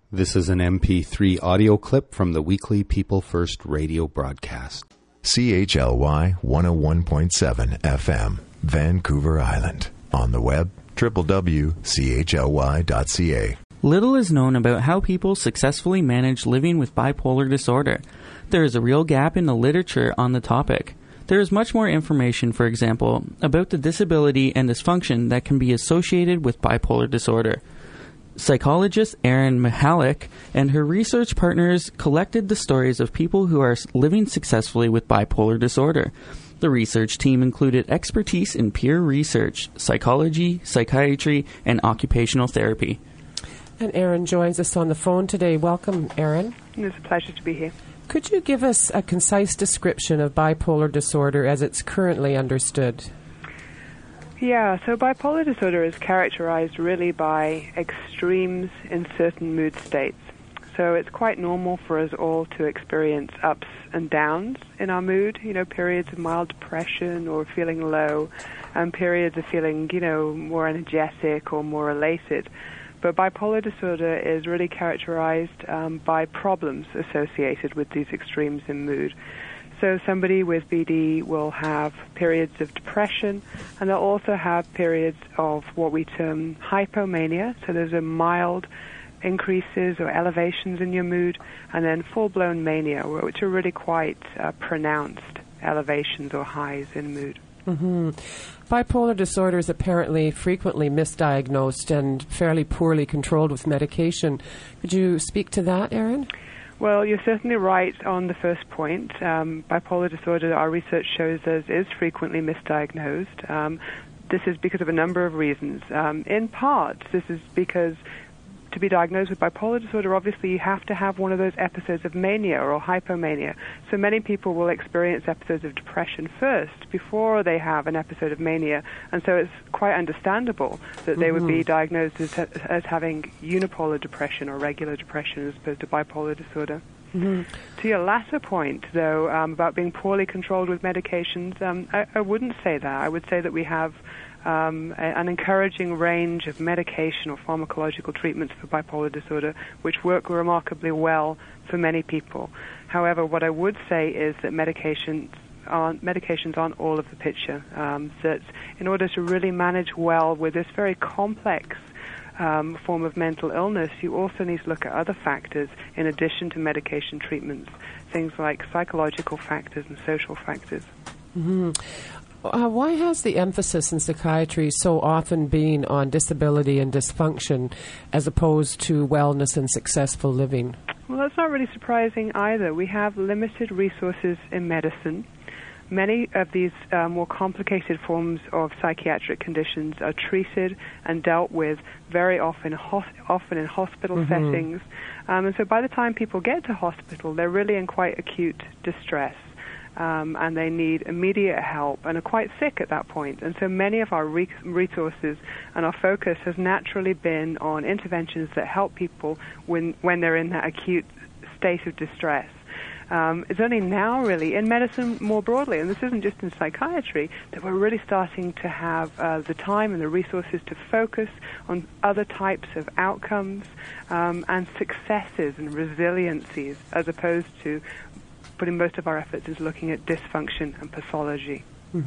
This is an MP3 audio clip from the weekly People First radio broadcast. CHLY 101.7 FM, Vancouver Island. On the web, www.chly.ca. Little is known about how people successfully manage living with bipolar disorder. There is a real gap in the literature on the topic. There is much more information, for example, about the disability and dysfunction that can be associated with bipolar disorder. Psychologist Erin Mihalik and her research partners collected the stories of people who are living successfully with bipolar disorder. The research team included expertise in peer research, psychology, psychiatry, and occupational therapy. And Erin joins us on the phone today. Welcome, Erin. It's a pleasure to be here. Could you give us a concise description of bipolar disorder as it's currently understood? Yeah, so bipolar disorder is characterized really by extremes in certain mood states. So it's quite normal for us all to experience ups and downs in our mood, periods of mild depression or feeling low, and periods of feeling, more energetic or more elated. But bipolar disorder is really characterized by problems associated with these extremes in mood. So somebody with BD will have periods of depression, and they'll also have periods of what we term hypomania. So those are mild increases or elevations in your mood, and then full-blown mania, which are really quite pronounced elevations or highs in mood. Mm-hmm. Bipolar disorder is apparently frequently misdiagnosed and fairly poorly controlled with medication. Could you speak to that, Erin? Well, you're certainly right on the first point. Bipolar disorder, our research shows us, is frequently misdiagnosed. This is because of a number of reasons. In part, this is because to be diagnosed with bipolar disorder, obviously you have to have one of those episodes of mania or hypomania. So many people will experience episodes of depression first before they have an episode of mania. And so it's quite understandable that they would be diagnosed as having unipolar depression or regular depression as opposed to bipolar disorder. To your latter point, though, about being poorly controlled with medications, I wouldn't say that. I would say that we have an encouraging range of medication or pharmacological treatments for bipolar disorder, which work remarkably well for many people. However, what I would say is that medications aren't all of the picture. That in order to really manage well with this very complex form of mental illness, you also need to look at other factors in addition to medication treatments, things like psychological factors and social factors. Mm-hmm. Why has the emphasis in psychiatry so often been on disability and dysfunction as opposed to wellness and successful living? Well, that's not really surprising either. We have limited resources in medicine. Many of these more complicated forms of psychiatric conditions are treated and dealt with very often in hospital settings. And so by the time people get to hospital, they're really in quite acute distress. And they need immediate help and are quite sick at that point. And so many of our resources and our focus has naturally been on interventions that help people when they're in that acute state of distress. It's only now, really, in medicine more broadly, and this isn't just in psychiatry, that we're really starting to have the time and the resources to focus on other types of outcomes and successes and resiliencies, as opposed to putting most of our efforts into looking at dysfunction and pathology.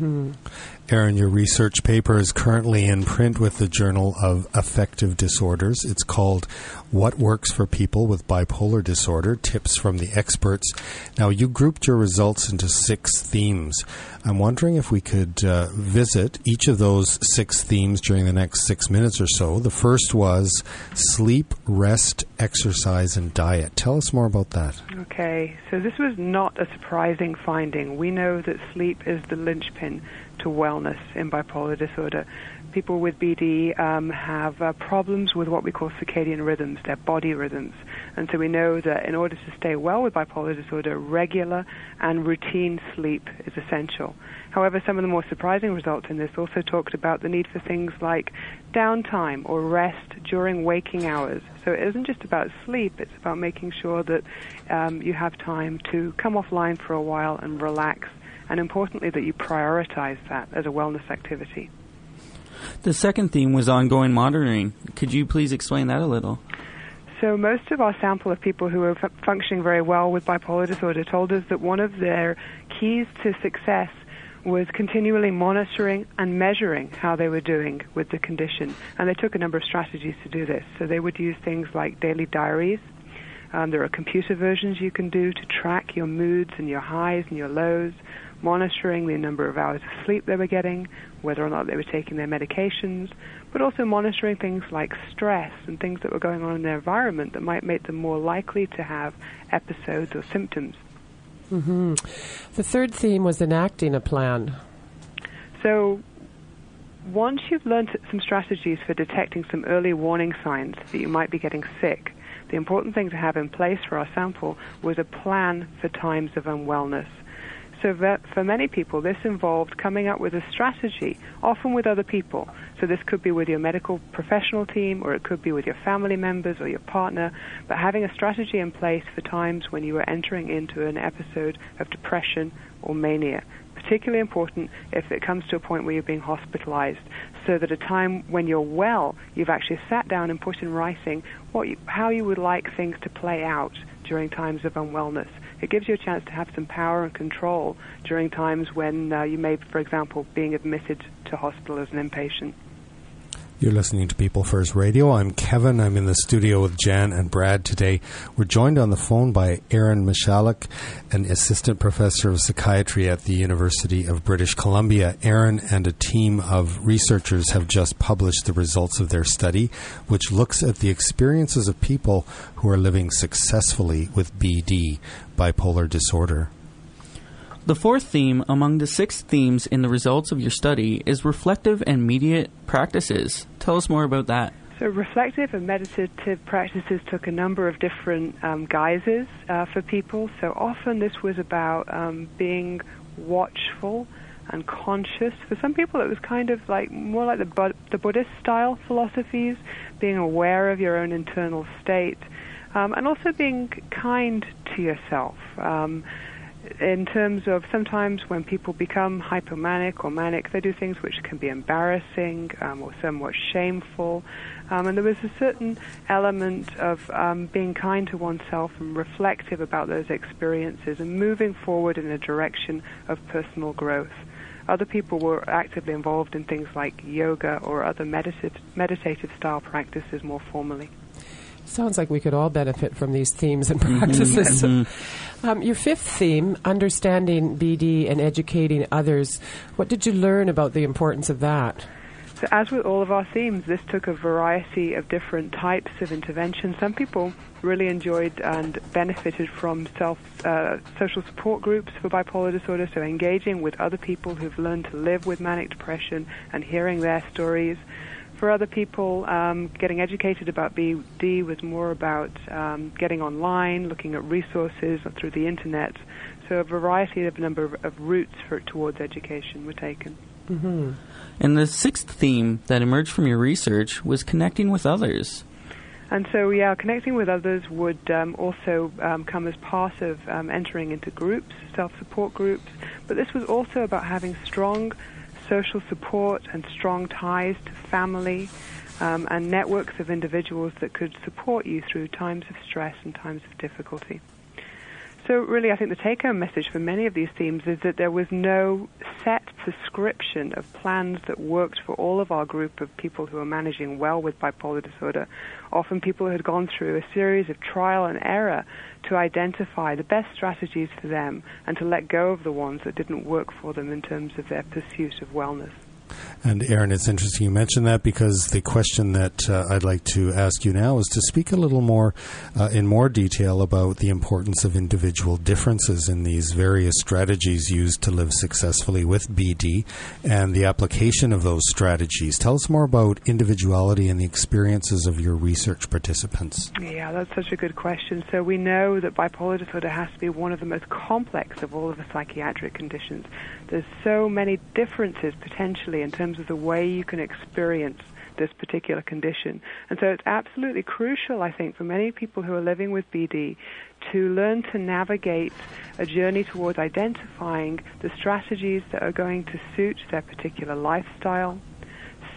Erin, your research paper is currently in print with the Journal of Affective Disorders. It's called What Works for People with Bipolar Disorder, Tips from the Experts. Now, you grouped your results into 6 themes. I'm wondering if we could visit each of those 6 themes during the next 6 minutes or so. The first was sleep, rest, exercise, and diet. Tell us more about that. Okay, so this was not a surprising finding. We know that sleep is the linchpin to wellness in bipolar disorder. People with BD have problems with what we call circadian rhythms, their body rhythms. And so we know that in order to stay well with bipolar disorder, regular and routine sleep is essential. However, some of the more surprising results in this also talked about the need for things like downtime or rest during waking hours. So it isn't just about sleep, it's about making sure that you have time to come offline for a while and relax, and importantly that you prioritize that as a wellness activity. The second theme was ongoing monitoring. Could you please explain that a little? So most of our sample of people who are functioning very well with bipolar disorder told us that one of their keys to success was continually monitoring and measuring how they were doing with the condition. And they took a number of strategies to do this. So they would use things like daily diaries. There are computer versions you can do to track your moods and your highs and your lows, monitoring the number of hours of sleep they were getting, whether or not they were taking their medications, but also monitoring things like stress and things that were going on in their environment that might make them more likely to have episodes or symptoms. Mm-hmm. The third theme was enacting a plan. So once you've learned some strategies for detecting some early warning signs that you might be getting sick, the important thing to have in place for our sample was a plan for times of unwellness. So for many people, this involved coming up with a strategy, often with other people. So this could be with your medical professional team, or it could be with your family members or your partner, but having a strategy in place for times when you are entering into an episode of depression or mania. Particularly important if it comes to a point where you're being hospitalized, so that a time when you're well, you've actually sat down and put in writing how you would like things to play out during times of unwellness. It gives you a chance to have some power and control during times when you may, for example, being admitted to hospital as an inpatient. You're listening to People First Radio. I'm Kevin. I'm in the studio with Jan and Brad today. We're joined on the phone by Aaron Michalek, an assistant professor of psychiatry at the University of British Columbia. Aaron and a team of researchers have just published the results of their study, which looks at the experiences of people who are living successfully with BD, bipolar disorder. The fourth theme among the 6 themes in the results of your study is reflective and mediate practices. Tell us more about that. So reflective and meditative practices took a number of different guises for people. So often this was about being watchful and conscious. For some people it was kind of like more like the Buddhist style philosophies, being aware of your own internal state, and also being kind to yourself. In terms of sometimes when people become hypomanic or manic, they do things which can be embarrassing or somewhat shameful. And there was a certain element of being kind to oneself and reflective about those experiences and moving forward in a direction of personal growth. Other people were actively involved in things like yoga or other meditative style practices more formally. Sounds like we could all benefit from these themes and practices. Your fifth theme, understanding BD and educating others. What did you learn about the importance of that? So as with all of our themes, this took a variety of different types of intervention. Some people really enjoyed and benefited from social support groups for bipolar disorder, so engaging with other people who've learned to live with manic depression and hearing their stories. For other people, getting educated about BD was more about getting online, looking at resources through the internet. So a variety of number of routes towards education were taken. Mm-hmm. And the 6th theme that emerged from your research was connecting with others. And so, connecting with others would also come as part of entering into groups, self-support groups. But this was also about having strong social support and strong ties to family and networks of individuals that could support you through times of stress and times of difficulty. So really, I think the take-home message for many of these themes is that there was no set prescription of plans that worked for all of our group of people who are managing well with bipolar disorder. Often people had gone through a series of trial and error to identify the best strategies for them and to let go of the ones that didn't work for them in terms of their pursuit of wellness. And Aaron, it's interesting you mentioned that, because the question that I'd like to ask you now is to speak a little more in more detail about the importance of individual differences in these various strategies used to live successfully with BD and the application of those strategies. Tell us more about individuality and the experiences of your research participants. Yeah, that's such a good question. So we know that bipolar disorder has to be one of the most complex of all of the psychiatric conditions. There's so many differences potentially in terms of the way you can experience this particular condition. And so it's absolutely crucial, I think, for many people who are living with BD to learn to navigate a journey towards identifying the strategies that are going to suit their particular lifestyle,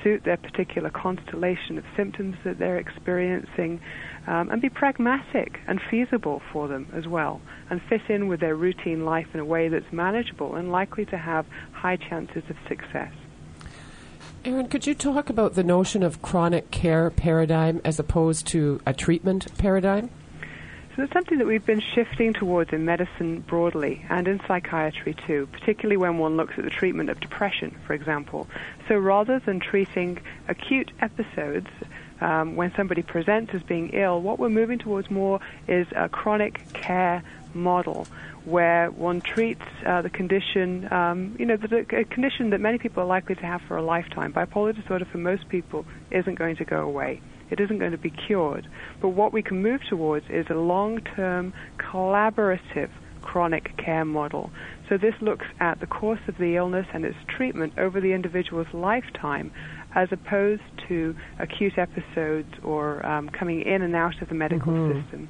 suit their particular constellation of symptoms that they're experiencing, and be pragmatic and feasible for them as well, and fit in with their routine life in a way that's manageable and likely to have high chances of success. Erin, could you talk about the notion of chronic care paradigm as opposed to a treatment paradigm? So it's something that we've been shifting towards in medicine broadly and in psychiatry too, particularly when one looks at the treatment of depression, for example. So rather than treating acute episodes when somebody presents as being ill, what we're moving towards more is a chronic care model where one treats the condition, a condition that many people are likely to have for a lifetime. Bipolar disorder for most people isn't going to go away. It isn't going to be cured. But what we can move towards is a long-term, collaborative chronic care model. So this looks at the course of the illness and its treatment over the individual's lifetime, as opposed to acute episodes or coming in and out of the medical system.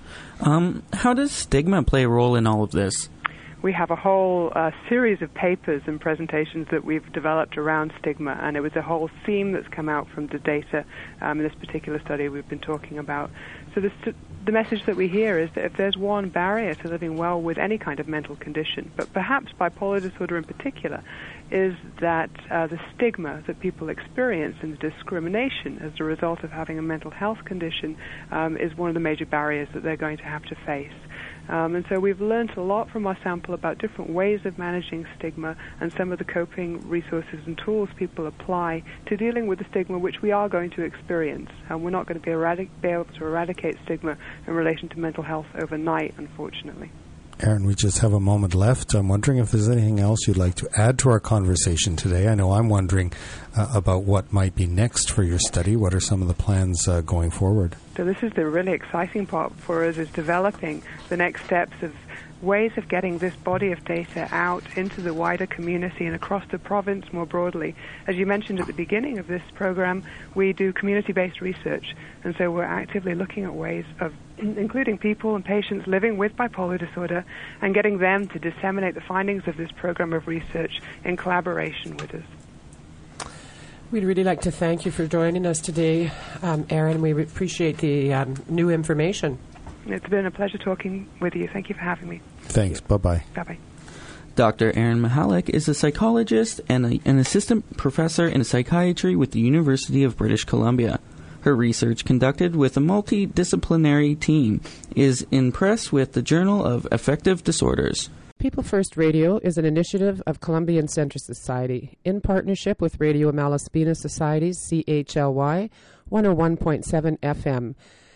How does stigma play a role in all of this? We have a whole series of papers and presentations that we've developed around stigma, and it was a whole theme that's come out from the data in this particular study we've been talking about. So the message that we hear is that if there's one barrier to living well with any kind of mental condition, but perhaps bipolar disorder in particular, is that the stigma that people experience and the discrimination as a result of having a mental health condition is one of the major barriers that they're going to have to face. And so we've learned a lot from our sample about different ways of managing stigma and some of the coping resources and tools people apply to dealing with the stigma which we are going to experience. And we're not going to be able to eradicate stigma in relation to mental health overnight, unfortunately. Erin, we just have a moment left. I'm wondering if there's anything else you'd like to add to our conversation today. I know I'm wondering about what might be next for your study. What are some of the plans going forward? So this is the really exciting part for us, is developing the next steps of ways of getting this body of data out into the wider community and across the province more broadly. As you mentioned at the beginning of this program, we do community-based research, and so we're actively looking at ways of including people and patients living with bipolar disorder and getting them to disseminate the findings of this program of research in collaboration with us. We'd really like to thank you for joining us today, Erin. We appreciate the new information. It's been a pleasure talking with you. Thank you for having me. Thanks. Bye-bye. Bye-bye. Dr. Erin Michalek is a psychologist and an assistant professor in psychiatry with the University of British Columbia. Her research, conducted with a multidisciplinary team, is in press with the Journal of Affective Disorders. People First Radio is an initiative of Columbian Centre Society in partnership with Radio Malaspina Society's CHLY 101.7 FM.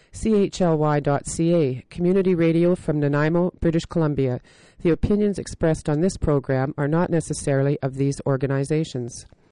CHLY.ca, community radio from Nanaimo, British Columbia. The opinions expressed on this program are not necessarily of these organizations.